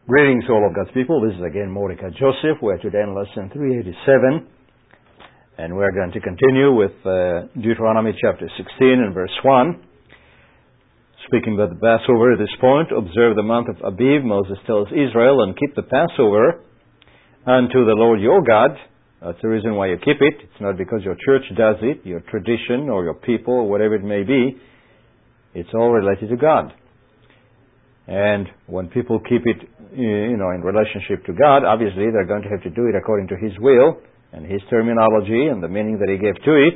Greetings to all of God's people. This is again Mordecai Joseph. We're today in lesson 387, and we're going to continue with Deuteronomy chapter 16 and verse 1. Speaking about the Passover at this point, observe the month of Aviv, Moses tells Israel, and keep the Passover unto the Lord your God. That's the reason why you keep it. It's not because your church does it, your tradition, or your people, or whatever it may be. It's all related to God. And when people keep it, in relationship to God, obviously they're going to have to do it according to His will and His terminology and the meaning that He gave to it.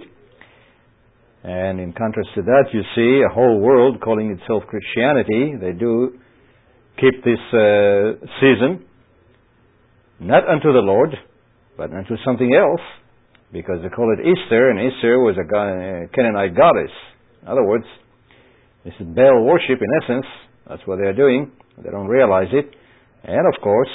And in contrast to that, you see a whole world calling itself Christianity. They do keep this season not unto the Lord, but unto something else, because they call it Easter, and Easter was a Canaanite goddess. In other words, this is Baal worship in essence. That's what they're doing. They don't realize it. And of course,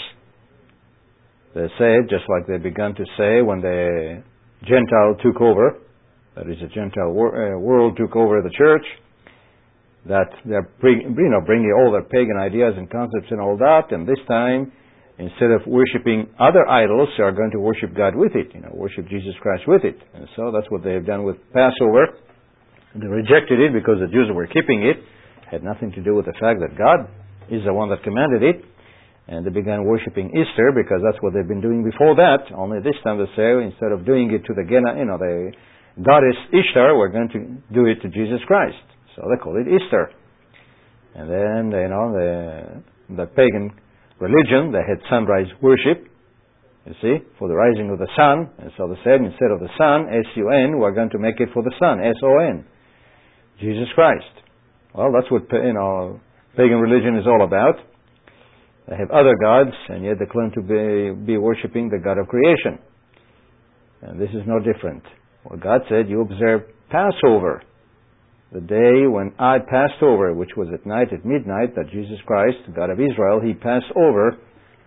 they say, just like they began to say when the Gentile took over, that is, the Gentile world took over the church, that they're bringing all their pagan ideas and concepts and all that, and this time, instead of worshiping other idols, they are going to worship God with it, worship Jesus Christ with it. And so that's what they have done with Passover. They rejected it because the Jews were keeping it. Had nothing to do with the fact that God is the one that commanded it, and they began worshiping Easter because that's what they've been doing before that. Only this time they say, instead of doing it to the goddess Ishtar, we're going to do it to Jesus Christ. So they call it Easter. And then the pagan religion, they had sunrise worship, for the rising of the sun. And so they said, instead of the sun, S-U-N, we're going to make it for the sun, S-O-N, Jesus Christ. Well, that's what pagan religion is all about. They have other gods, and yet they claim to be worshipping the God of creation. And this is no different. Well, God said, you observe Passover, the day when I passed over, which was at night, at midnight, that Jesus Christ, the God of Israel, He passed over,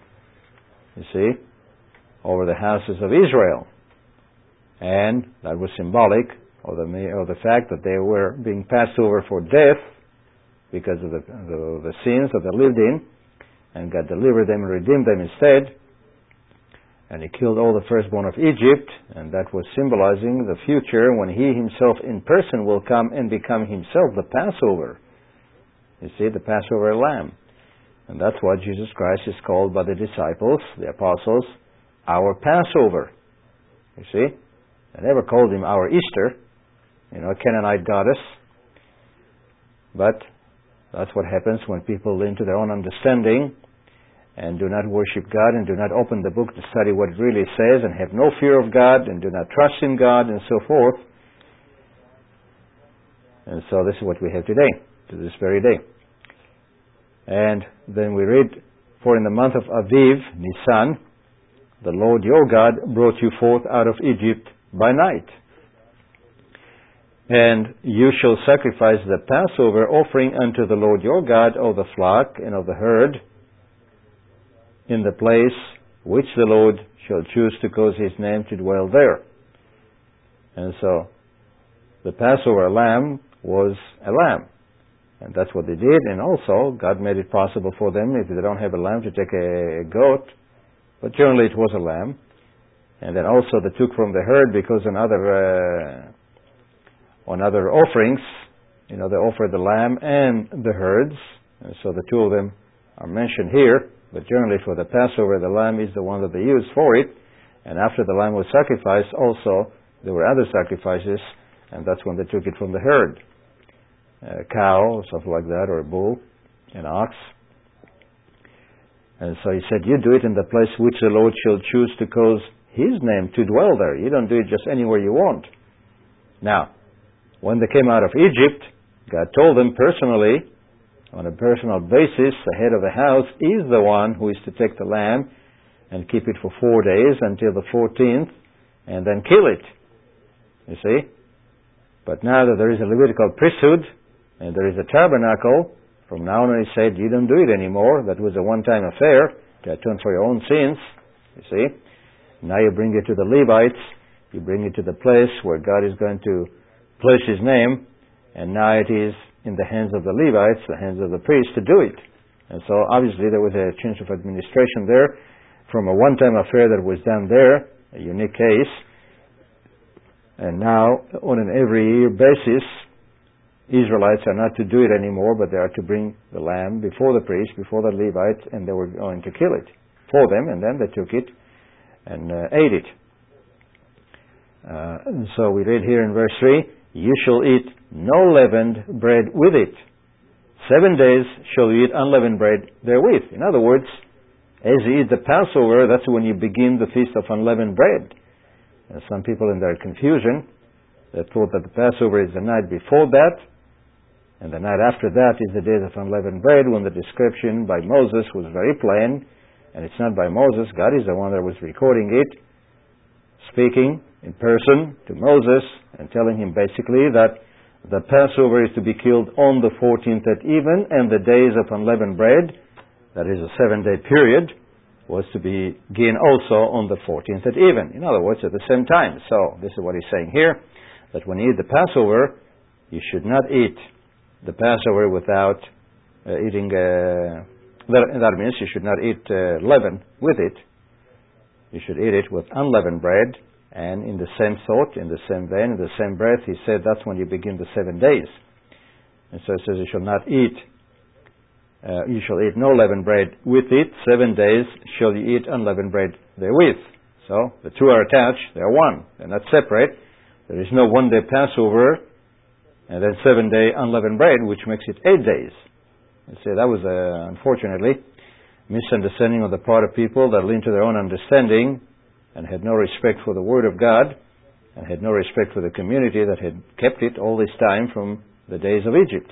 over the houses of Israel. And that was symbolic of the fact that they were being passed over for death because of the sins that they lived in, and God delivered them and redeemed them instead. And He killed all the firstborn of Egypt, and that was symbolizing the future when He Himself in person will come and become Himself the Passover. The Passover lamb. And that's why Jesus Christ is called by the disciples, the apostles, our Passover. They never called Him our Easter, a Canaanite goddess. But that's what happens when people lean to their own understanding and do not worship God and do not open the book to study what it really says and have no fear of God and do not trust in God and so forth. And so this is what we have today, to this very day. And then we read, for in the month of Aviv, Nisan, the Lord your God brought you forth out of Egypt by night. And you shall sacrifice the Passover offering unto the Lord your God of the flock and of the herd in the place which the Lord shall choose to cause His name to dwell there. And so the Passover lamb was a lamb. And that's what they did. And also God made it possible for them, if they don't have a lamb, to take a goat. But generally it was a lamb. And then also they took from the herd, because on other offerings, they offered the lamb and the herds. And so the two of them are mentioned here. But generally for the Passover, the lamb is the one that they used for it. And after the lamb was sacrificed, also there were other sacrifices, and that's when they took it from the herd. A cow, or something like that, or a bull, an ox. And so He said, you do it in the place which the Lord shall choose to cause His name to dwell there. You don't do it just anywhere you want. Now, when they came out of Egypt, God told them personally, on a personal basis, the head of the house is the one who is to take the lamb and keep it for 4 days until the 14th, and then kill it. But now that there is a Levitical priesthood, and there is a tabernacle, from now on He said, you don't do it anymore. That was a one-time affair to atone for your own sins. Now you bring it to the Levites, you bring it to the place where God is going to place His name, and now it is in the hands of the Levites, the hands of the priests, to do it. And so obviously there was a change of administration there from a one-time affair that was done there, a unique case, and now on an every year basis, Israelites are not to do it anymore, but they are to bring the lamb before the priest, before the Levites, and they were going to kill it for them, and then they took it and ate it. And so we read here in verse 3, you shall eat no leavened bread with it. 7 days shall you eat unleavened bread therewith. In other words, as you eat the Passover, that's when you begin the feast of unleavened bread. And some people in their confusion, they thought that the Passover is the night before that, and the night after that is the days of unleavened bread, when the description by Moses was very plain, and it's not by Moses, God is the one that was recording it, speaking in person to Moses, and telling him basically that the Passover is to be killed on the 14th at even, and the days of unleavened bread, that is a 7-day period, was to begin also on the 14th at even. In other words, at the same time. So, this is what he's saying here, that when you eat the Passover, you should not eat the Passover without eating, that means you should not eat leaven with it. You should eat it with unleavened bread, and in the same thought, in the same vein, in the same breath, he said that's when you begin the 7 days. And so it says you shall not eat, you shall eat no leavened bread with it. 7 days shall you eat unleavened bread therewith. So the two are attached, they are one. They're not separate. There is no 1-day Passover and then 7-day unleavened bread, which makes it 8 days. And so that was, unfortunately, misunderstanding on the part of people that leaned to their own understanding and had no respect for the Word of God, and had no respect for the community that had kept it all this time from the days of Egypt.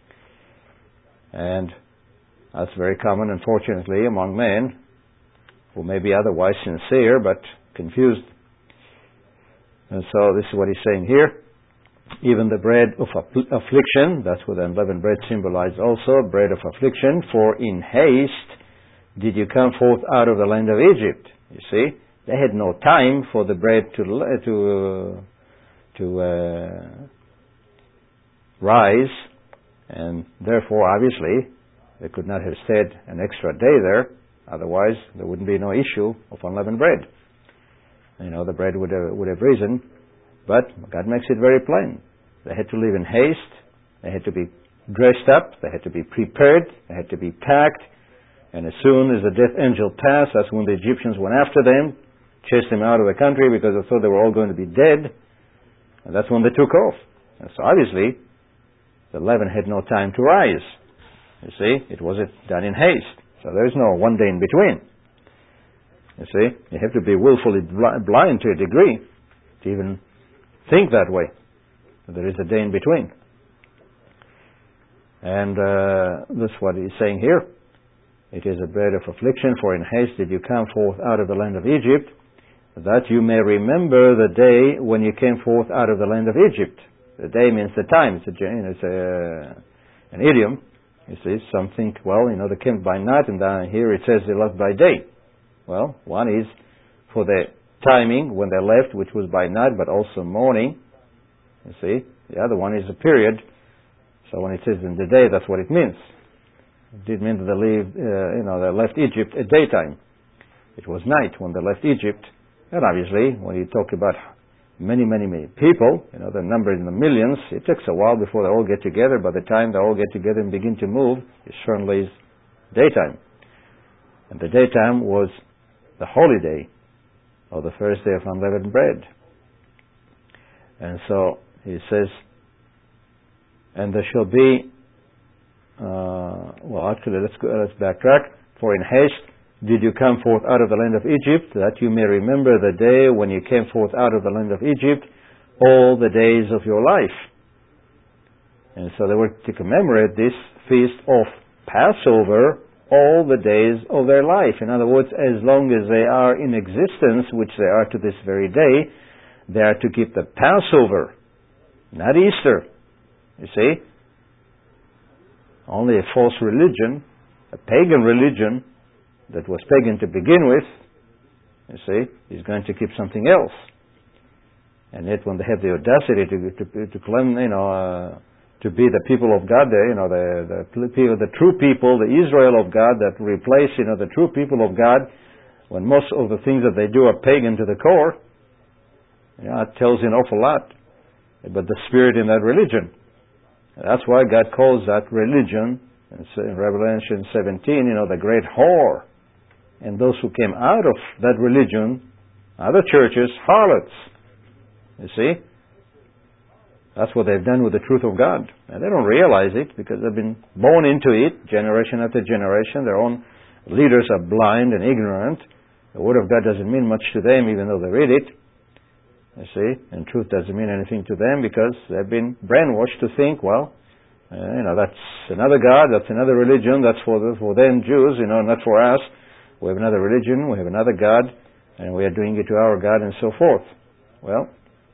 And that's very common, unfortunately, among men who may be otherwise sincere but confused. And so this is what he's saying here. Even the bread of affliction, that's what the unleavened bread symbolized also, bread of affliction, for in haste did you come forth out of the land of Egypt. You see? They had no time for the bread to rise, and therefore, obviously, they could not have stayed an extra day there. Otherwise, there wouldn't be no issue of unleavened bread. You know, the bread would have risen, but God makes it very plain. They had to live in haste. They had to be dressed up. They had to be prepared. They had to be packed. And as soon as the death angel passed, that's when the Egyptians went after them, chased them out of the country because they thought they were all going to be dead. And that's when they took off. And so obviously, the leaven had no time to rise. You see, it wasn't done in haste. So there is no 1 day in between. You see, you have to be willfully blind to a degree to even think that way. There is a day in between. And that's what he's saying here. It is a bread of affliction, for in haste did you come forth out of the land of Egypt, that you may remember the day when you came forth out of the land of Egypt. The day means the time. It's an idiom. You see, some think, well, they came by night, and down here it says they left by day. Well, one is for the timing when they left, which was by night, but also morning. You see, the other one is a period. So when it says in the day, that's what it means. It did mean that they left Egypt at daytime. It was night when they left Egypt. And obviously, when you talk about many, many, many people, the number in the millions, it takes a while before they all get together. By the time they all get together and begin to move, it certainly is daytime. And the daytime was the holy day, or the first day of unleavened bread. And so he says, and there shall be, let's backtrack. For in haste did you come forth out of the land of Egypt, that you may remember the day when you came forth out of the land of Egypt, all the days of your life. And so they were to commemorate this feast of Passover all the days of their life. In other words, as long as they are in existence, which they are to this very day, they are to keep the Passover, not Easter. You see? Only a false religion, a pagan religion that was pagan to begin with, you see, is going to keep something else. And yet when they have the audacity to claim, to be the people of God there, the true people, the Israel of God that replace, the true people of God, when most of the things that they do are pagan to the core. It tells you an awful lot about the spirit in that religion. That's why God calls that religion, in Revelation 17, the great whore. And those who came out of that religion, other churches, harlots. You see? That's what they've done with the truth of God. And they don't realize it because they've been born into it, generation after generation. Their own leaders are blind and ignorant. The Word of God doesn't mean much to them even though they read it. You see? And truth doesn't mean anything to them because they've been brainwashed to think, that's another God, that's another religion, that's for them Jews, not for us. We have another religion, we have another God, and we are doing it to our God and so forth. Well,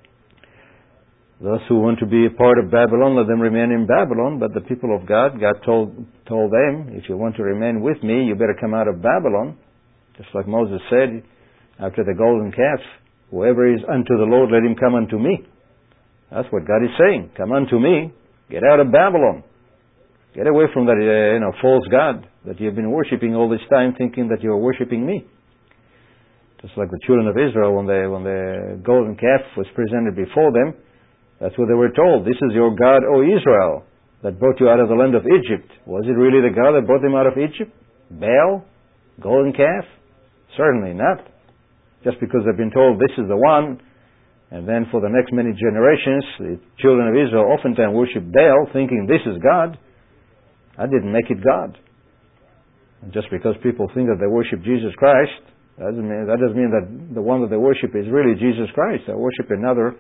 those who want to be a part of Babylon, let them remain in Babylon, but the people of God told them, if you want to remain with me, you better come out of Babylon. Just like Moses said after the golden calf, whoever is unto the Lord, let him come unto me. That's what God is saying. Come unto me. Get out of Babylon. Get away from that false God that you've been worshipping all this time, thinking that you are worshipping me. Just like the children of Israel, when the golden calf was presented before them, that's what they were told. This is your God, O Israel, that brought you out of the land of Egypt. Was it really the God that brought them out of Egypt? Baal? Golden calf? Certainly not. Just because they've been told this is the one, and then for the next many generations, the children of Israel oftentimes worship Baal, thinking this is God. That didn't make it God. And just because people think that they worship Jesus Christ, that doesn't mean that the one that they worship is really Jesus Christ. They worship another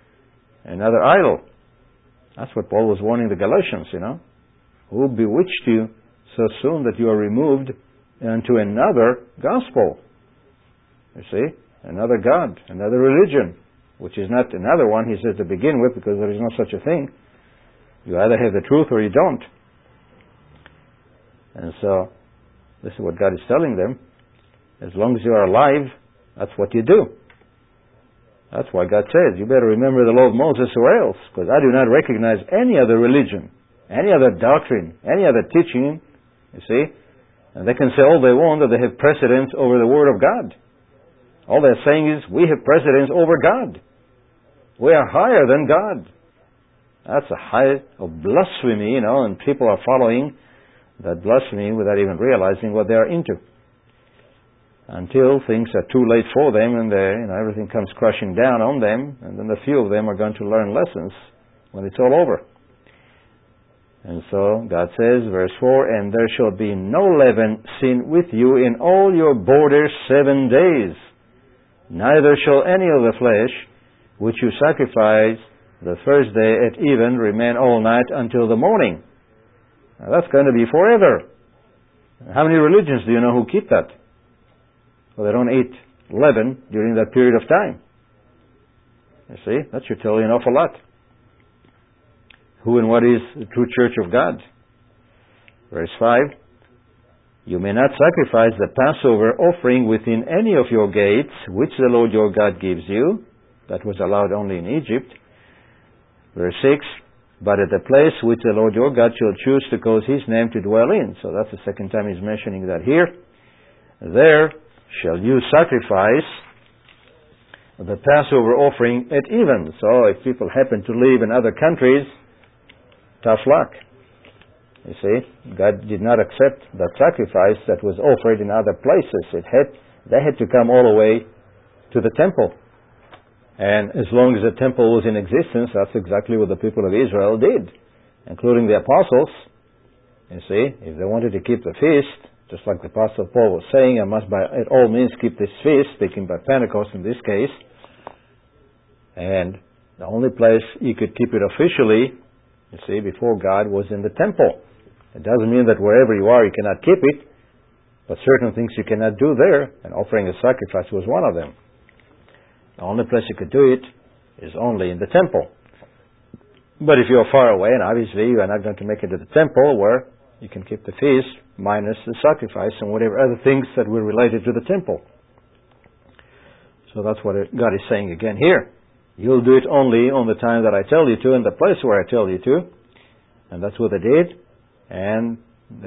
idol. That's what Paul was warning the Galatians, Who bewitched you so soon that you are removed into another gospel? You see? Another God, another religion, which is not another one, he says, to begin with, because there is no such a thing. You either have the truth or you don't. And so, this is what God is telling them. As long as you are alive, that's what you do. That's why God says, you better remember the law of Moses or else, because I do not recognize any other religion, any other doctrine, any other teaching, you see. And they can say all they want that they have precedence over the Word of God. All they're saying is, we have precedence over God. We are higher than God. That's a height of blasphemy, and people are following that blasphemy without even realizing what they are into. Until things are too late for them and everything comes crashing down on them, and then a few of them are going to learn lessons when it's all over. And so God says, verse 4, and there shall be no leaven seen with you in all your borders 7 days. Neither shall any of the flesh which you sacrifice the first day at even remain all night until the morning. Now that's going to be forever. How many religions do you know who keep that? Well, they don't eat leaven during that period of time. You see, that should tell you an awful lot. Who and what is the true church of God? Verse 5, you may not sacrifice the Passover offering within any of your gates, which the Lord your God gives you. That was allowed only in Egypt. Verse 6, but at the place which the Lord your God shall choose to cause His name to dwell in. So that's the second time He's mentioning that here. There shall you sacrifice the Passover offering at even. So if people happen to live in other countries, tough luck. You see, God did not accept that sacrifice that was offered in other places. They had to come all the way to the temple. And as long as the temple was in existence, that's exactly what the people of Israel did, including the apostles. You see, if they wanted to keep the feast, just like the Apostle Paul was saying, I must by all means keep this feast, speaking by Pentecost in this case. And the only place you could keep it officially, you see, before God was in the temple. It doesn't mean that wherever you are you cannot keep it, but certain things you cannot do there, and offering a sacrifice was one of them. The only place you could do it is only in the temple. But if you're far away, and obviously you are not going to make it to the temple where you can keep the feast, minus the sacrifice and whatever other things that were related to the temple. So that's what God is saying again here. You'll do it only on the time that I tell you to, and the place where I tell you to. And that's what they did. And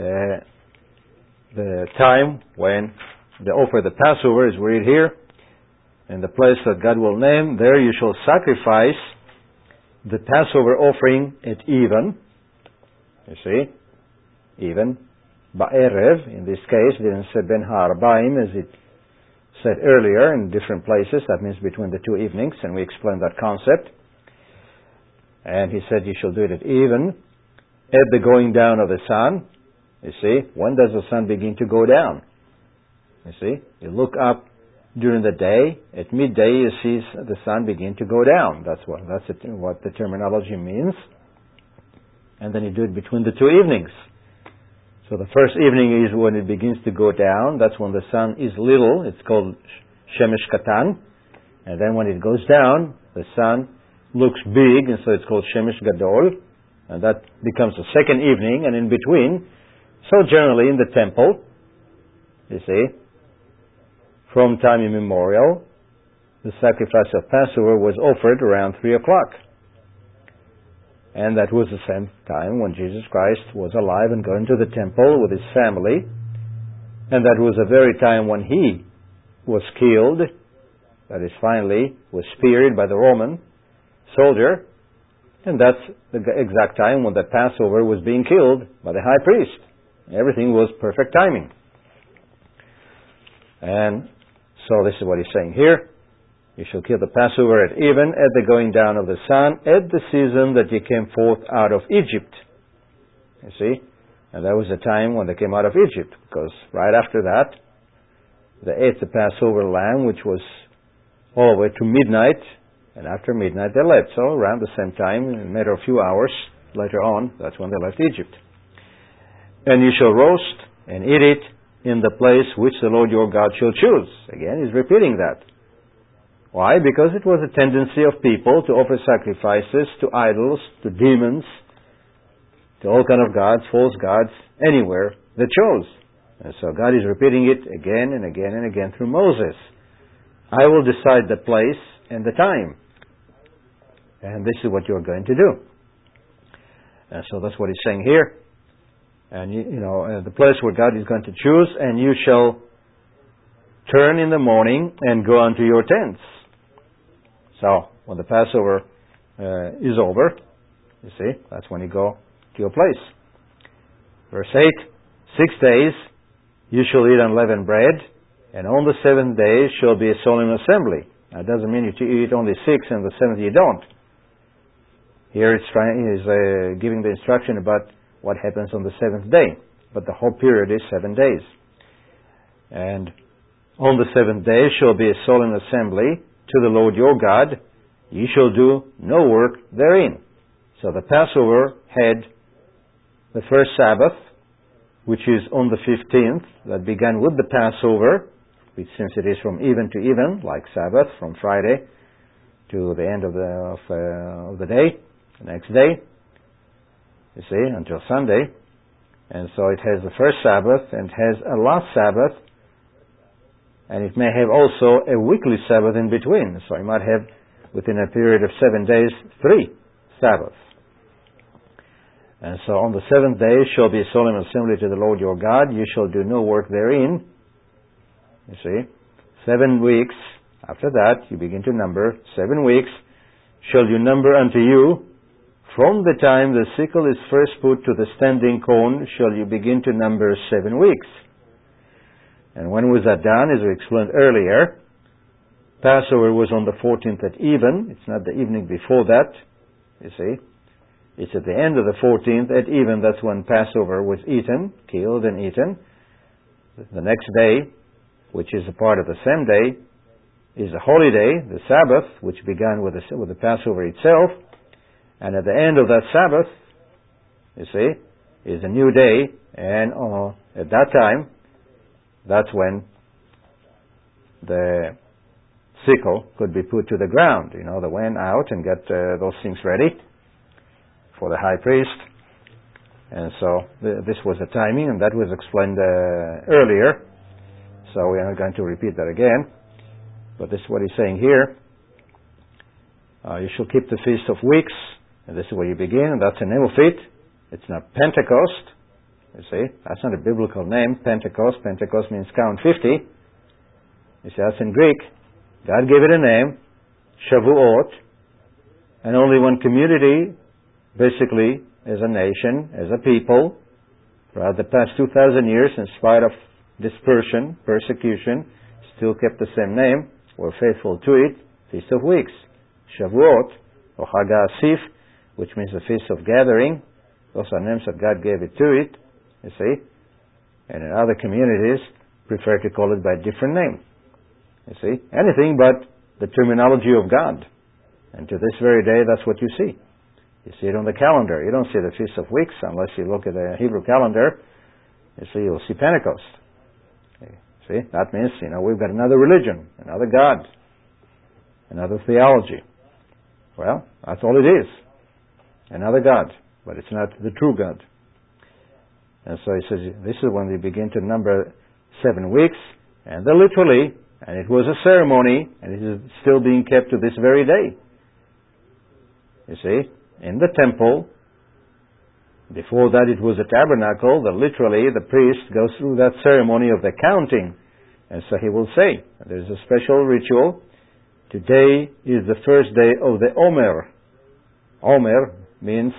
the time when they offer the Passover is read here. In the place that God will name, there you shall sacrifice the Passover offering at even. You see? Even. Ba'erev, in this case, didn't say Ben Ha'arbaim as it said earlier in different places. That means between the two evenings, and we explained that concept. And he said you shall do it at even, at the going down of the sun. You see? When does the sun begin to go down? You see? You look up during the day. At midday, you see the sun begin to go down. That's what the terminology means. And then you do it between the two evenings. So the first evening is when it begins to go down. That's when the sun is little. It's called Shemesh Katan. And then when it goes down, the sun looks big, and so it's called Shemesh Gadol. And that becomes the second evening. And in between, so generally in the temple, you see, from time immemorial, the sacrifice of Passover was offered around 3 o'clock. And that was the same time when Jesus Christ was alive and going to the temple with his family. And that was the very time when he was killed, that is, finally was speared by the Roman soldier. And that's the exact time when the Passover was being killed by the high priest. Everything was perfect timing. And so this is what he's saying here. You shall kill the Passover at even, at the going down of the sun, at the season that ye came forth out of Egypt. You see? And that was the time when they came out of Egypt, because right after that, they ate the Passover lamb, which was all the way to midnight, and after midnight they left. So around the same time, in a matter of a few hours later on, that's when they left Egypt. And you shall roast and eat it in the place which the Lord your God shall choose. Again, he's repeating that. Why? Because it was a tendency of people to offer sacrifices to idols, to demons, to all kind of gods, false gods, anywhere they chose. And so God is repeating it again and again and again through Moses. I will decide the place and the time. And this is what you're going to do. And so that's what he's saying here. And the place where God is going to choose, and you shall turn in the morning and go unto your tents. So, when the Passover is over, you see, that's when you go to your place. Verse 8, 6 days you shall eat unleavened bread, and on the 7th day shall be a solemn assembly. That doesn't mean you eat only 6 and the 7th you don't. Here he's giving the instruction about what happens on the 7th day. But the whole period is 7 days. And on the 7th day shall be a solemn assembly to the Lord your God. Ye shall do no work therein. So the Passover had the first Sabbath, which is on the 15th, that began with the Passover, which since it is from even to even, like Sabbath, from Friday to the end of the day, the next day, you see, until Sunday. And so it has the first Sabbath and has a last Sabbath, and it may have also a weekly Sabbath in between. So you might have, within a period of 7 days, 3 Sabbaths. And so on the 7th day shall be a solemn assembly to the Lord your God. You shall do no work therein. You see, 7 weeks. After that, you begin to number. 7 weeks shall you number unto you. From the time the sickle is first put to the standing corn shall you begin to number 7 weeks. And when was that done? As we explained earlier, Passover was on the 14th at even. It's not the evening before that, you see. It's at the end of the 14th at even. That's when Passover was eaten, killed and eaten. The next day, which is a part of the same day, is a holy day, the Sabbath, which began with the Passover itself. And at the end of that Sabbath, you see, is a new day. And at that time, that's when the sickle could be put to the ground. They went out and got those things ready for the high priest. And so this was the timing, and that was explained earlier. So we are not going to repeat that again. But this is what he's saying here. You shall keep the Feast of Weeks. And this is where you begin, and that's a name of it. It's not Pentecost. You see, that's not a biblical name, Pentecost. Pentecost means count 50. You see, that's in Greek. God gave it a name, Shavuot, and only one community, basically, as a nation, as a people, throughout the past 2,000 years, in spite of dispersion, persecution, still kept the same name, were faithful to it, Feast of Weeks, Shavuot, or Chag HaAsif, which means the Feast of Gathering. Those are names that God gave it to it, you see. And in other communities, prefer to call it by a different name. You see, anything but the terminology of God. And to this very day, that's what you see. You see it on the calendar. You don't see the Feast of Weeks unless you look at the Hebrew calendar. You see, you'll see Pentecost. See, that means, we've got another religion, another God, another theology. Well, that's all it is. Another God, but it's not the true God. And so he says, this is when they begin to number 7 weeks, and they're literally, and it was a ceremony, and it is still being kept to this very day. You see, in the temple, before that it was a tabernacle, literally the priest goes through that ceremony of the counting. And so he will say, there's a special ritual. Today is the first day of the Omer. Omer means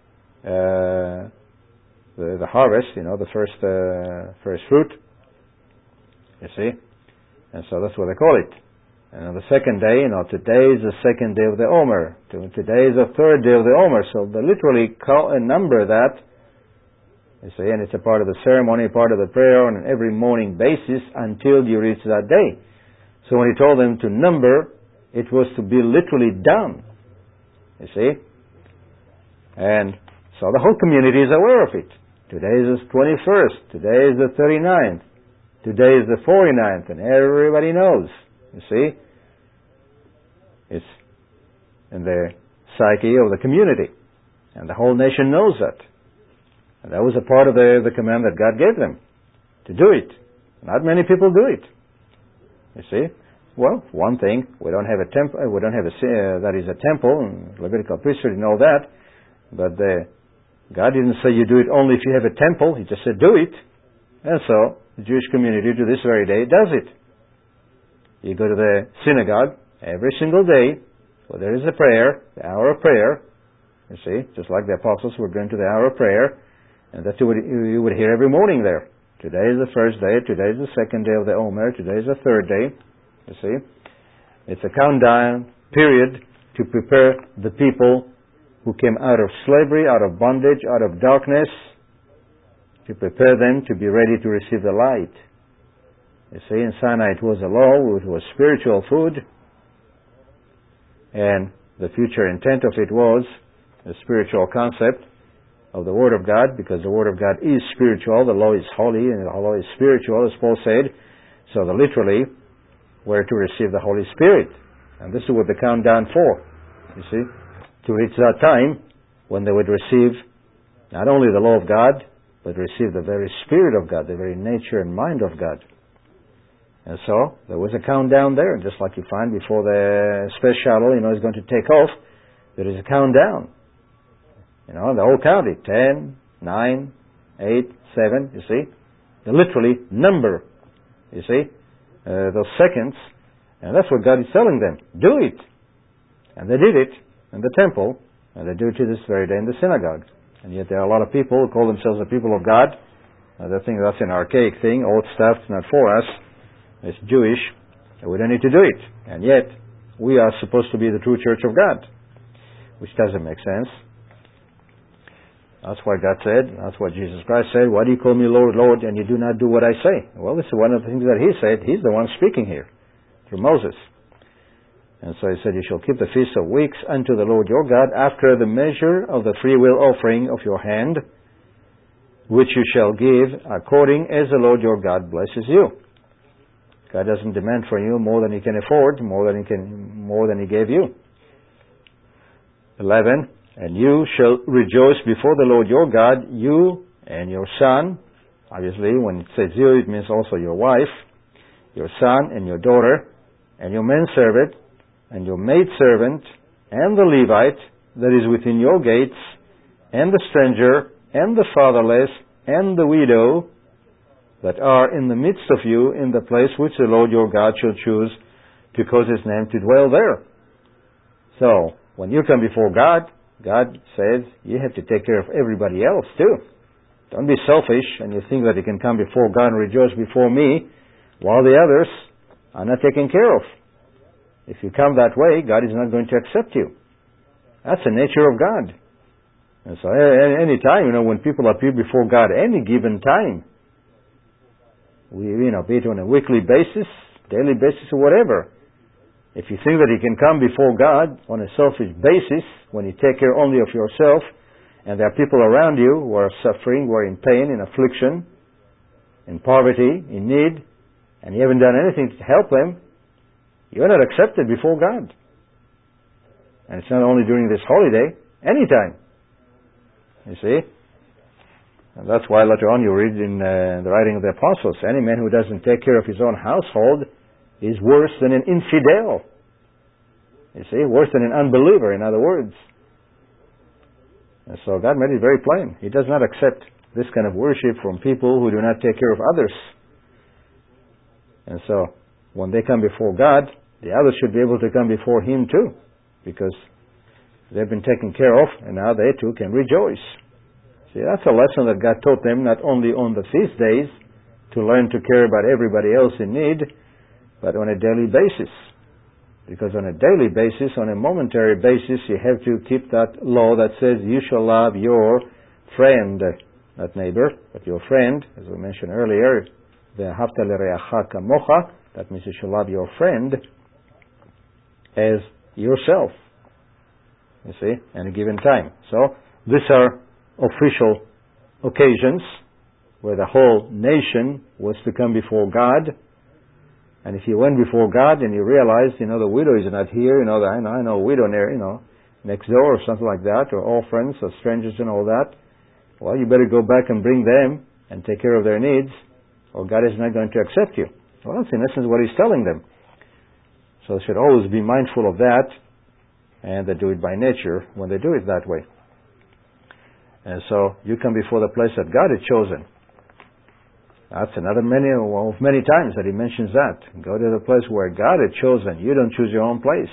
the harvest, the first fruit. You see? And so that's what they call it. And on the second day, today is the second day of the Omer. Today is the third day of the Omer. So they literally number that. You see, and it's a part of the ceremony, part of the prayer on an every morning basis until you reach that day. So when he told them to number, it was to be literally done. You see? And so the whole community is aware of it. Today is the 21st. Today is the 39th. Today is the 49th. And everybody knows. You see? It's in the psyche of the community. And the whole nation knows that. And that was a part of the command that God gave them, to do it. Not many people do it. You see? Well, one thing, we don't have a temple, that is a temple, and Levitical priesthood and all that, but God didn't say you do it only if you have a temple, He just said do it. And so, the Jewish community to this very day does it. You go to the synagogue every single day, where there is a prayer, the hour of prayer, you see, just like the apostles were going to the hour of prayer, and that you would hear every morning there. Today is the first day, today is the second day of the Omer, today is the third day, you see. It's a countdown period to prepare the people who came out of slavery, out of bondage, out of darkness, to prepare them to be ready to receive the light. You see, in Sinai it was a law, it was spiritual food, and the future intent of it was the spiritual concept of the Word of God, because the Word of God is spiritual, the law is holy, and the law is spiritual, as Paul said. So they literally were to receive the Holy Spirit. And this is what the countdown for, you see, to reach that time when they would receive not only the law of God, but receive the very Spirit of God, the very nature and mind of God. And so there was a countdown there, and just like you find before the space shuttle, is going to take off, there is a countdown. The whole count it, 10, 9, 8, 7, you see. They literally number, you see, those seconds. And that's what God is telling them. Do it. And they did it in the temple, and they do it to this very day in the synagogue. And yet there are a lot of people who call themselves the people of God. They think that's an archaic thing, old stuff, it's not for us. It's Jewish, and we don't need to do it. And yet, we are supposed to be the true church of God, which doesn't make sense. That's what God said. That's what Jesus Christ said. Why do you call me Lord, Lord, and you do not do what I say? Well, this is one of the things that He said. He's the one speaking here, through Moses. And so He said, you shall keep the Feast of Weeks unto the Lord your God after the measure of the freewill offering of your hand, which you shall give according as the Lord your God blesses you. God doesn't demand from you more than He can afford, more than He gave you. 11. And you shall rejoice before the Lord your God, you and your son. Obviously, when it says you, it means also your wife, your son and your daughter, and your manservant, and your maidservant, and the Levite that is within your gates, and the stranger and the fatherless, and the widow, that are in the midst of you, in the place which the Lord your God shall choose to cause His name to dwell there. So, when you come before God, God says you have to take care of everybody else too. Don't be selfish and you think that you can come before God and rejoice before me while the others are not taken care of. If you come that way, God is not going to accept you. That's the nature of God. And so any time, when people appear before God, any given time, be it on a weekly basis, daily basis, or whatever, if you think that you can come before God on a selfish basis, when you take care only of yourself, and there are people around you who are suffering, who are in pain, in affliction, in poverty, in need, and you haven't done anything to help them, you're not accepted before God. And it's not only during this holiday, anytime. You see? And that's why later on you read in the writing of the apostles, any man who doesn't take care of his own household is worse than an infidel. You see? Worse than an unbeliever, in other words. And so God made it very plain. He does not accept this kind of worship from people who do not take care of others. And so, when they come before God, the others should be able to come before Him too, because they've been taken care of, and now they too can rejoice. See, that's a lesson that God taught them, not only on the feast days, to learn to care about everybody else in need, but on a daily basis. Because on a daily basis, on a momentary basis, you have to keep that law that says you shall love your friend, not neighbor, but your friend, as we mentioned earlier, ve'ahavta l'reacha kamocha, that means you shall love your friend as yourself, you see, at a given time. So, these are official occasions where the whole nation was to come before God. And if you went before God and you realized, the widow is not here, I know a widow next door or something like that, or all friends or strangers and all that, well, you better go back and bring them and take care of their needs, or God is not going to accept you. Well, that's in essence what He's telling them. So they should always be mindful of that, and they do it by nature when they do it that way. And so you come before the place that God had chosen. That's another many times that He mentions that. Go to the place where God had chosen. You don't choose your own place.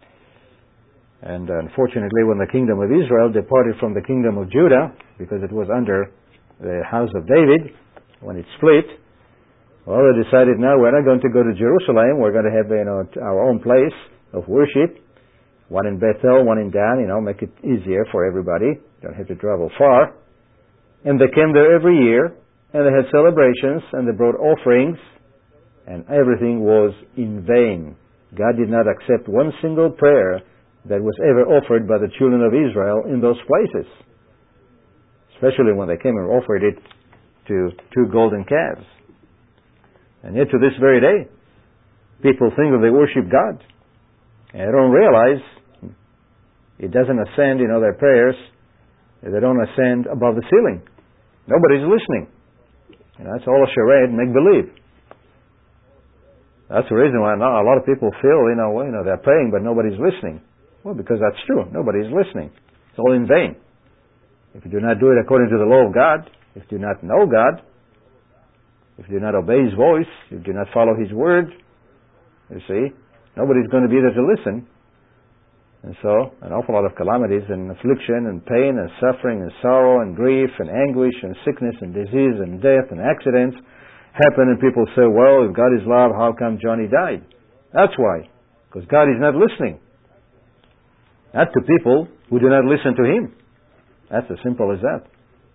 And unfortunately, when the kingdom of Israel departed from the kingdom of Judah, because it was under the house of David, when it split, well, they decided, no, we're not going to go to Jerusalem. We're going to have our own place of worship. One in Bethel, one in Dan, make it easier for everybody. Don't have to travel far. And they came there every year, and they had celebrations, and they brought offerings, and everything was in vain. God did not accept one single prayer that was ever offered by the children of Israel in those places. Especially when they came and offered it to 2 golden calves. And yet to this very day, people think that they worship God. And they don't realize it doesn't ascend, their prayers, they don't ascend above the ceiling. Nobody's listening. That's all a charade, make-believe. That's the reason why now a lot of people feel, they're praying, but nobody's listening. Well, because that's true. Nobody's listening. It's all in vain. If you do not do it according to the law of God, if you do not know God, if you do not obey His voice, if you do not follow His word, you see, nobody's going to be there to listen. And so, an awful lot of calamities and affliction and pain and suffering and sorrow and grief and anguish and sickness and disease and death and accidents happen, and people say, well, if God is love, how come Johnny died? That's why. Because God is not listening. Not to people who do not listen to Him. That's as simple as that.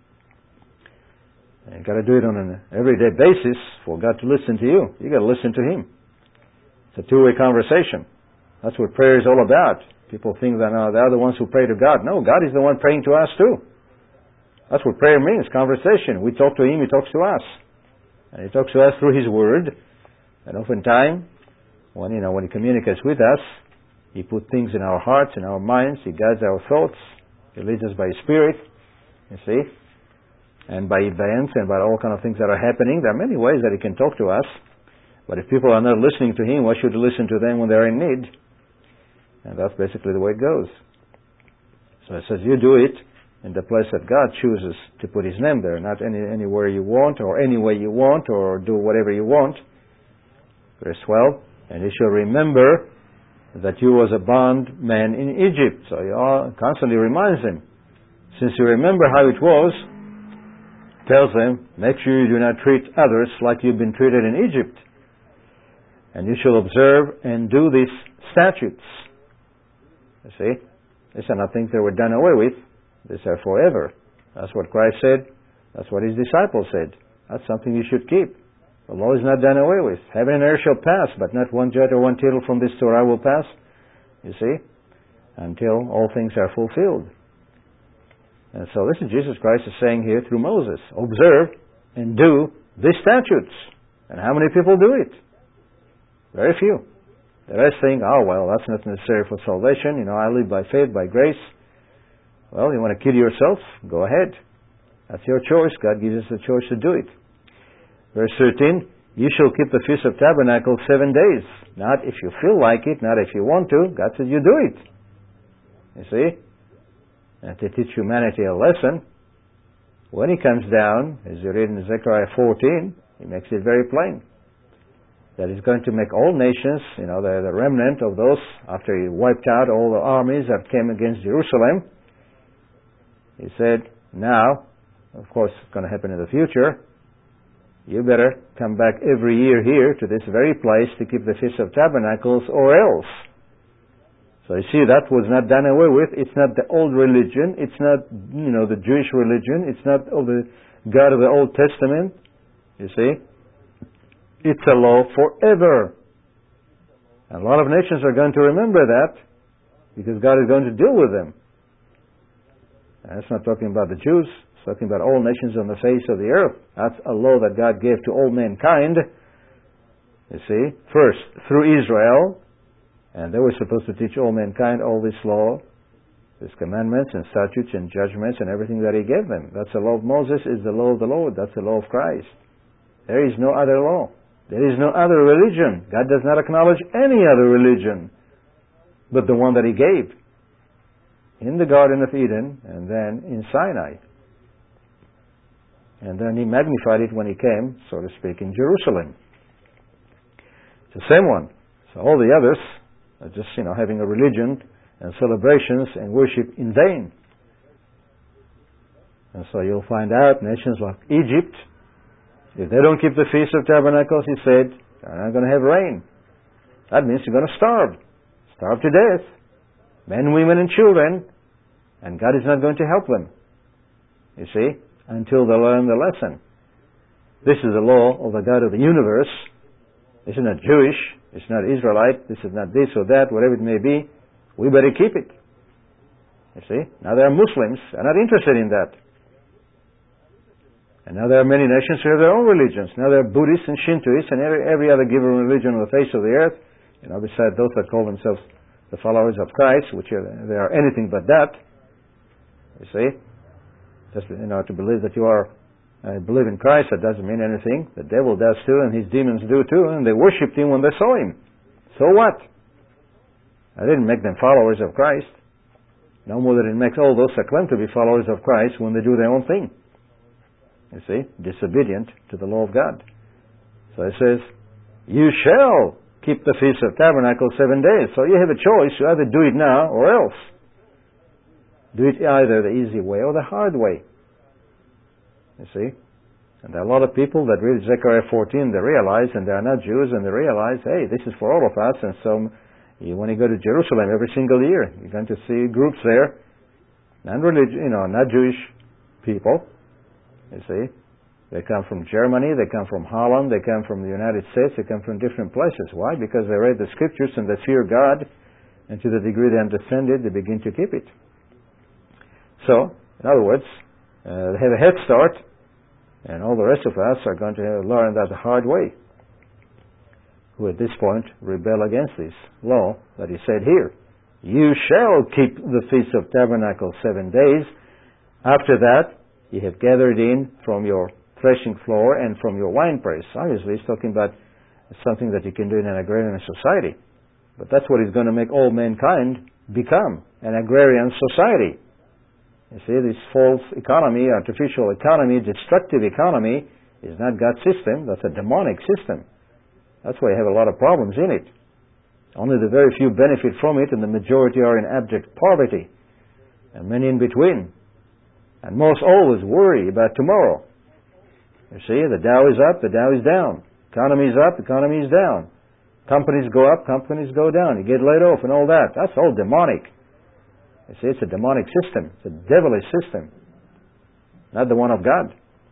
And you've got to do it on an everyday basis for God to listen to you. You've got to listen to Him. It's a two-way conversation. That's what prayer is all about. People think that they're the ones who pray to God. No, God is the one praying to us too. That's what prayer means, conversation. We talk to Him, He talks to us. And He talks to us through His Word. And oftentimes, when He communicates with us, He puts things in our hearts, in our minds. He guides our thoughts. He leads us by His Spirit, you see. And by events and by all kind of things that are happening. There are many ways that He can talk to us. But if people are not listening to Him, why should we listen to them when they're in need? And that's basically the way it goes. So it says, you do it in the place that God chooses to put His name there, not anywhere you want, or any way you want, or do whatever you want. Verse 12, and you shall remember that you was a bondman in Egypt. So He constantly reminds them. Since you remember how it was, tells them, make sure you do not treat others like you've been treated in Egypt. And you shall observe and do these statutes. You see? These are not things that were done away with. These are forever. That's what Christ said. That's what His disciples said. That's something you should keep. The law is not done away with. Heaven and earth shall pass, but not one jot or one tittle from this Torah will pass. You see? Until all things are fulfilled. And so this is Jesus Christ is saying here through Moses. Observe and do these statutes. And how many people do it? Very few. The rest think, oh well, that's not necessary for salvation. I live by faith, by grace. Well, you want to kill yourself? Go ahead. That's your choice. God gives us the choice to do it. Verse 13, you shall keep the Feast of Tabernacles 7 days. Not if you feel like it, not if you want to. God says you do it. You see? And to teach humanity a lesson, when He comes down, as you read in Zechariah 14, He makes it very plain that He's going to make all nations, the remnant of those, after He wiped out all the armies that came against Jerusalem. He said, now, of course it's going to happen in the future, you better come back every year here to this very place to keep the Feast of Tabernacles or else. So you see, that was not done away with. It's not the old religion. It's not, the Jewish religion. It's not the God of the Old Testament. You see? It's a law forever. And a lot of nations are going to remember that because God is going to deal with them. And it's not talking about the Jews. It's talking about all nations on the face of the earth. That's a law that God gave to all mankind. You see? First, through Israel. And they were supposed to teach all mankind all this law, His commandments and statutes and judgments and everything that He gave them. That's the law of Moses, is the law of the Lord. That's the law of Christ. There is no other law. There is no other religion. God does not acknowledge any other religion but the one that He gave in the Garden of Eden and then in Sinai. And then He magnified it when He came, so to speak, in Jerusalem. It's the same one. So all the others are just, having a religion and celebrations and worship in vain. And so you'll find out nations like Egypt, if they don't keep the Feast of Tabernacles, He said, they're not going to have rain. That means you're going to starve. Starve to death. Men, women, and children. And God is not going to help them. You see? Until they learn the lesson. This is the law of the God of the universe. This is not Jewish. It's not Israelite. This is not this or that, whatever it may be. We better keep it. You see? Now there are Muslims who are not interested in that. And now there are many nations who have their own religions. Now there are Buddhists and Shintoists and every other given religion on the face of the earth. Besides those that call themselves the followers of Christ, they are anything but that. You see? Just, to believe that you are believe in Christ, that doesn't mean anything. The devil does too, and his demons do too, and they worshipped Him when they saw Him. So what? I didn't make them followers of Christ. No more than it makes all those that claim to be followers of Christ when they do their own thing. You see? Disobedient to the law of God. So it says, you shall keep the Feast of Tabernacles 7 days. So you have a choice. You either do it now or else. Do it either the easy way or the hard way. You see? And there are a lot of people that read Zechariah 14, they realize, and they are not Jews, and they realize, hey, this is for all of us, and so when you go to Jerusalem every single year, you're going to see groups there, non-religious, not Jewish people, you see? They come from Germany, they come from Holland, they come from the United States, they come from different places. Why? Because they read the Scriptures and they fear God, and to the degree they understand it, they begin to keep it. So, in other words, they have a head start, and all the rest of us are going to learn that the hard way, who at this point rebel against this law that He said here. You shall keep the Feast of Tabernacles 7 days. After that, you have gathered in from your threshing floor and from your winepress. Obviously, He's talking about something that you can do in an agrarian society. But that's what He's going to make all mankind become, an agrarian society. You see, this false economy, artificial economy, destructive economy is not God's system. That's a demonic system. That's why you have a lot of problems in it. Only the very few benefit from it, and the majority are in abject poverty, and many in between. And most always worry about tomorrow. You see, the Dow is up, the Dow is down. Economy is up, economy is down. Companies go up, companies go down. You get laid off and all that. That's all demonic. You see, it's a demonic system. It's a devilish system. Not the one of God.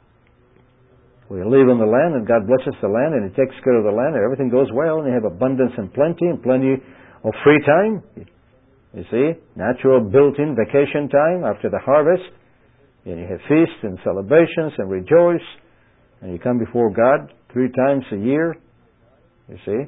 We live in the land, and God blesses the land, and He takes care of the land, and everything goes well, and you have abundance and plenty of free time. You see, natural built-in vacation time after the harvest. And you have feasts and celebrations and rejoice, and you come before God 3 times a year. You see,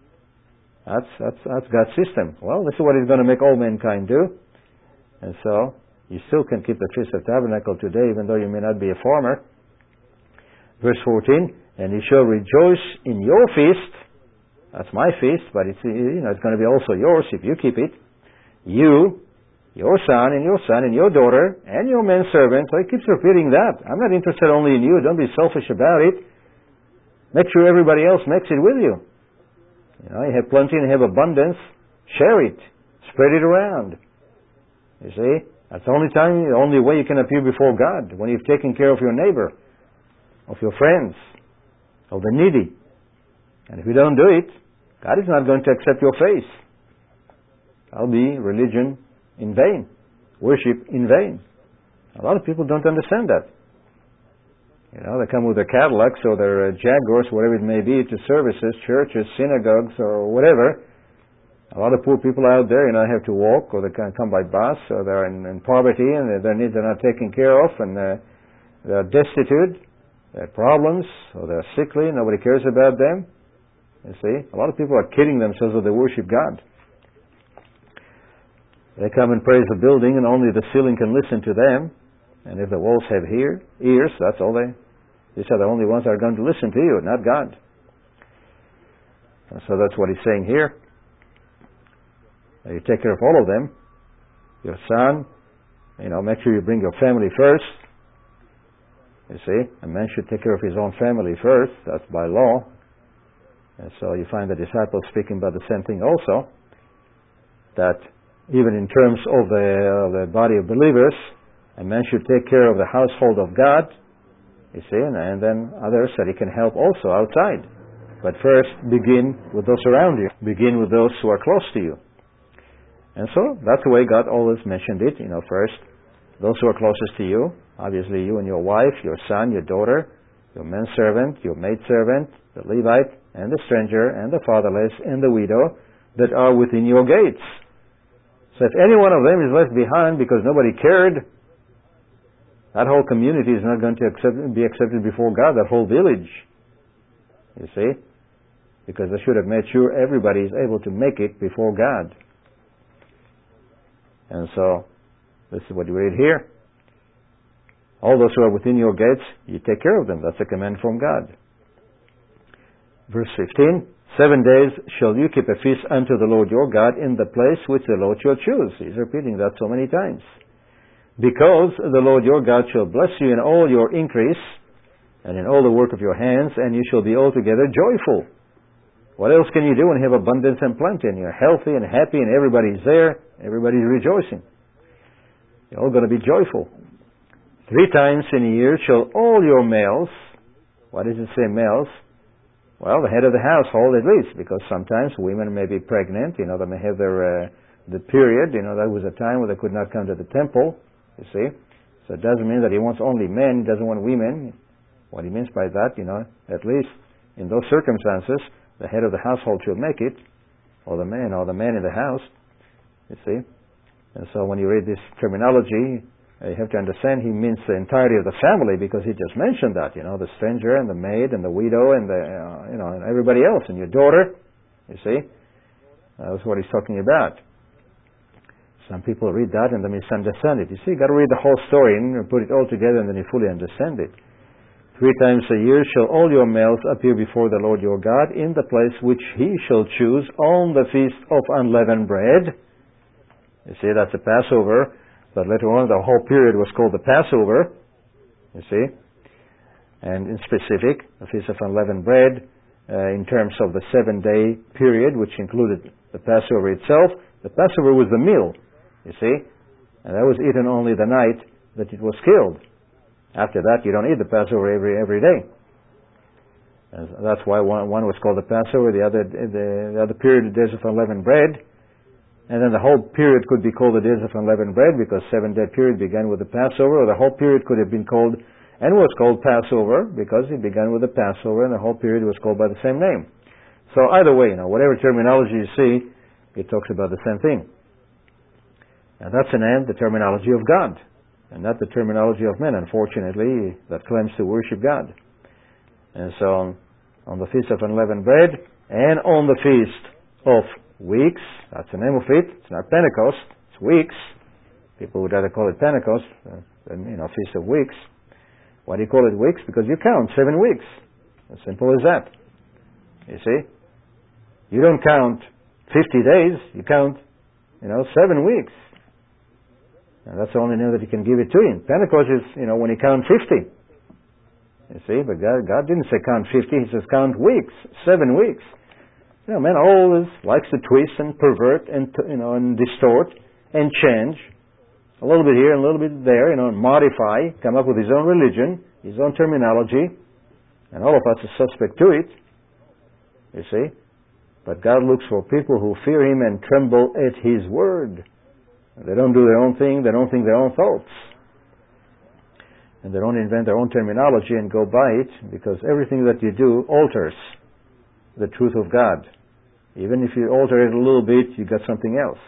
that's God's system. Well, this is what He's going to make all mankind do. And so, you still can keep the Feast of Tabernacle today, even though you may not be a farmer. Verse 14, and you shall rejoice in your feast. That's my feast, but it's going to be also yours if you keep it. You, your son, and your daughter, and your manservant. So he keeps repeating that. I'm not interested only in you. Don't be selfish about it. Make sure everybody else makes it with you. You have plenty and you have abundance. Share it. Spread it around. You see? That's the only way you can appear before God, when you've taken care of your neighbor, of your friends, of the needy. And if you don't do it, God is not going to accept your faith. That'll be religion in vain, worship in vain. A lot of people don't understand that. They come with their Cadillacs or their Jaguars, whatever it may be, to services, churches, synagogues, or whatever. A lot of poor people out there, have to walk, or they can't come by bus, or they're in poverty, and their needs are not taken care of, and they're destitute, they have problems, or they're sickly, nobody cares about them. You see, a lot of people are kidding themselves that they worship God. They come and praise the building, and only the ceiling can listen to them. And if the walls have ears, that's all these are the only ones that are going to listen to you, not God. And so that's what he's saying here. You take care of all of them. Your son, make sure you bring your family first. You see, a man should take care of his own family first. That's by law. And so you find the disciples speaking about the same thing also. That even in terms of the body of believers, a man should take care of the household of God. You see, and then others that he can help also outside. But first, begin with those around you. Begin with those who are close to you. And so, that's the way God always mentioned it. First, those who are closest to you. Obviously, you and your wife, your son, your daughter, your manservant, your maidservant, the Levite, and the stranger, and the fatherless, and the widow, that are within your gates. So if any one of them is left behind because nobody cared, that whole community is not going to be accepted before God, that whole village. You see? Because they should have made sure everybody is able to make it before God. And so, this is what you read here. All those who are within your gates, you take care of them. That's a command from God. Verse 15, 7 days shall you keep a feast unto the Lord your God in the place which the Lord shall choose. He's repeating that so many times. Because the Lord your God shall bless you in all your increase and in all the work of your hands, and you shall be altogether joyful. What else can you do when you have abundance and plenty, and you're healthy and happy, and everybody's there, everybody's rejoicing? You're all going to be joyful. 3 times in a year shall all your males, why does it say males? Well, the head of the household at least, because sometimes women may be pregnant, they may have the period, that was a time where they could not come to the temple, you see. So it doesn't mean that he wants only men, he doesn't want women. What he means by that, at least in those circumstances, the head of the household should make it, or the man in the house, you see. And so when you read this terminology, you have to understand he means the entirety of the family, because he just mentioned that, the stranger and the maid and the widow and and everybody else, and your daughter, you see. That's what he's talking about. Some people read that and they misunderstand it. You see, you've got to read the whole story and put it all together, and then you fully understand it. 3 times a year shall all your males appear before the Lord your God in the place which he shall choose on the feast of unleavened bread. You see, that's the Passover. But later on, the whole period was called the Passover, you see. And in specific, the Feast of Unleavened Bread, in terms of the 7-day period, which included the Passover itself. The Passover was the meal, you see. And that was eaten only the night that it was killed. After that, you don't eat the Passover every day. And that's why one was called the Passover, the other period, the Days of Unleavened Bread. And then the whole period could be called the Days of Unleavened Bread because 7-day period began with the Passover, or the whole period could have been called and was called Passover because it began with the Passover and the whole period was called by the same name. So either way, whatever terminology you see, it talks about the same thing. And that's the terminology of God, and not the terminology of men, unfortunately, that claims to worship God. And so on the Feast of Unleavened Bread and on the Feast of Weeks, that's the name of it. It's not Pentecost, it's Weeks. People would rather call it Pentecost than, Feast of Weeks. Why do you call it weeks? Because you count 7 weeks. As simple as that. You see? You don't count 50 days, you count, 7 weeks. And that's the only name that you can give it to him. Pentecost is, when you count 50. You see, but God didn't say count 50, he says count weeks, 7 weeks. Man always likes to twist and pervert and, and distort and change. A little bit here and a little bit there, modify, come up with his own religion, his own terminology, and all of us are suspect to it, you see. But God looks for people who fear him and tremble at his word. They don't do their own thing, they don't think their own thoughts. And they don't invent their own terminology and go by it, because everything that you do alters the truth of God. Even if you alter it a little bit, you got something else.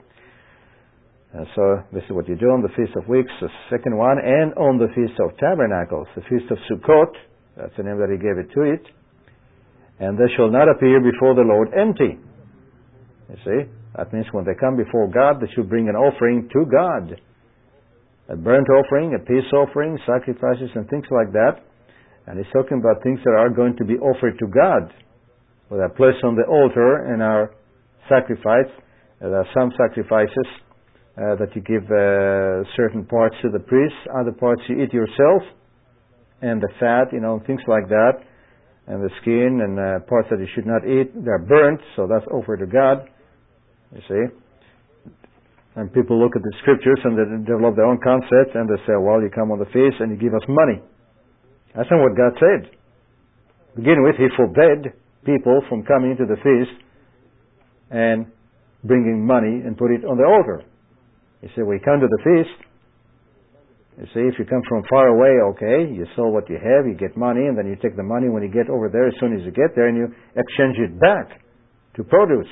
So this is what you do on the Feast of Weeks, the second one, and on the Feast of Tabernacles, the Feast of Sukkot, that's the name that he gave it to it. And they shall not appear before the Lord empty. You see, that means when they come before God, they should bring an offering to God. A burnt offering, a peace offering, sacrifices and things like that. And he's talking about things that are going to be offered to God. Well, they're placed on the altar and are sacrificed. There are some sacrifices that you give certain parts to the priest, other parts you eat yourself, and the fat, things like that, and the skin and parts that you should not eat, they're burnt, so that's offered to God, you see. And people look at the scriptures and they develop their own concepts and they say, well, you come on the feast and you give us money. That's not what God said. To begin with, he forbade people from coming into the feast and bringing money and put it on the altar. He said, we come to the feast. You see, if you come from far away, okay, you sell what you have, you get money, and then you take the money when you get over there, as soon as you get there, and you exchange it back to produce.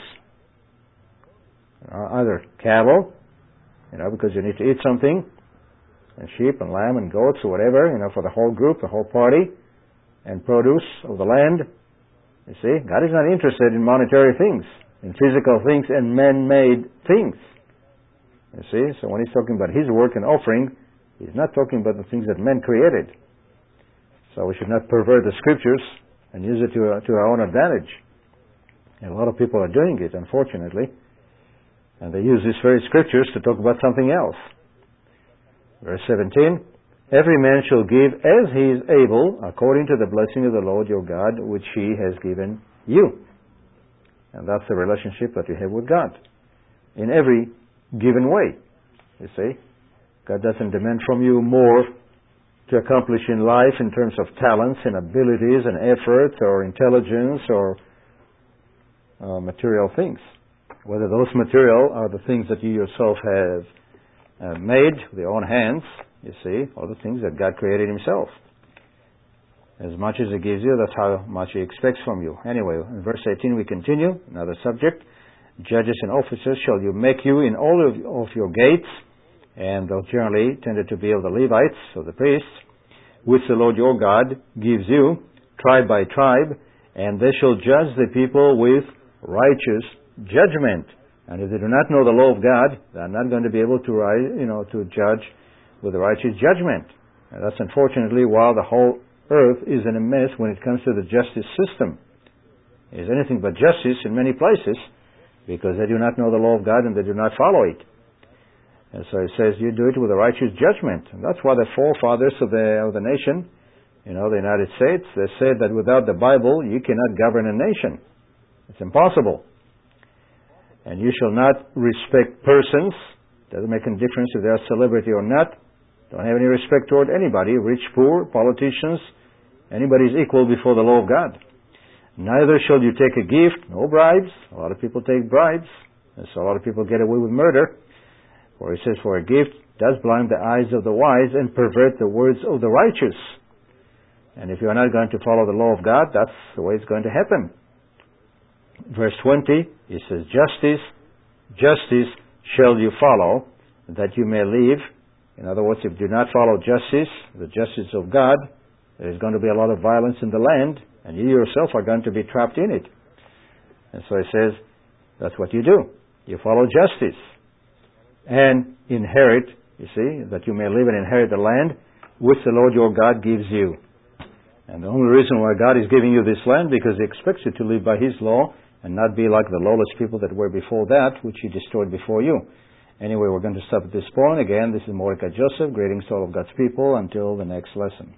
Either cattle, because you need to eat something, and sheep and lamb and goats or whatever, for the whole group, the whole party, and produce of the land. You see, God is not interested in monetary things, in physical things and man-made things. You see, so when he's talking about his work and offering, he's not talking about the things that men created. So we should not pervert the scriptures and use it to our own advantage. And a lot of people are doing it, unfortunately. And they use these very scriptures to talk about something else. Verse 17, every man shall give as he is able, according to the blessing of the Lord your God, which he has given you. And that's the relationship that you have with God. In every given way, you see. God doesn't demand from you more to accomplish in life in terms of talents and abilities and effort or intelligence or material things. Whether those material are the things that you yourself have made with your own hands, you see, or the things that God created himself. As much as he gives you, that's how much he expects from you. Anyway, in verse 18 we continue, another subject. Judges and officers shall you make you in all of your gates, and those generally tended to be of the Levites, or the priests, which the Lord your God gives you, tribe by tribe, and they shall judge the people with righteous judgment. And if they do not know the law of God, they are not going to be able to judge with a righteous judgment. And that's unfortunately why the whole earth is in a mess when it comes to the justice system. It is anything but justice in many places, because they do not know the law of God and they do not follow it. And so it says you do it with a righteous judgment. And that's why the forefathers of the nation, the United States, they said that without the Bible you cannot govern a nation. It's impossible. And you shall not respect persons. Doesn't make any difference if they're a celebrity or not. Don't have any respect toward anybody, rich, poor, politicians. Anybody's equal before the law of God. Neither shall you take a gift, no bribes. A lot of people take bribes. And so a lot of people get away with murder. For it says, for a gift does blind the eyes of the wise and pervert the words of the righteous. And if you're not going to follow the law of God, that's the way it's going to happen. Verse 20, it says, justice shall you follow, that you may live. In other words, if you do not follow justice, the justice of God, there's going to be a lot of violence in the land, and you yourself are going to be trapped in it. And so it says, that's what you do. You follow justice. And inherit, you see, that you may live and inherit the land which the Lord your God gives you. And the only reason why God is giving you this land, because He expects you to live by His law and not be like the lawless people that were before that, which He destroyed before you. Anyway, we're going to stop at this point. Again, this is Mordecai Joseph. Greetings to all of God's people. Until the next lesson.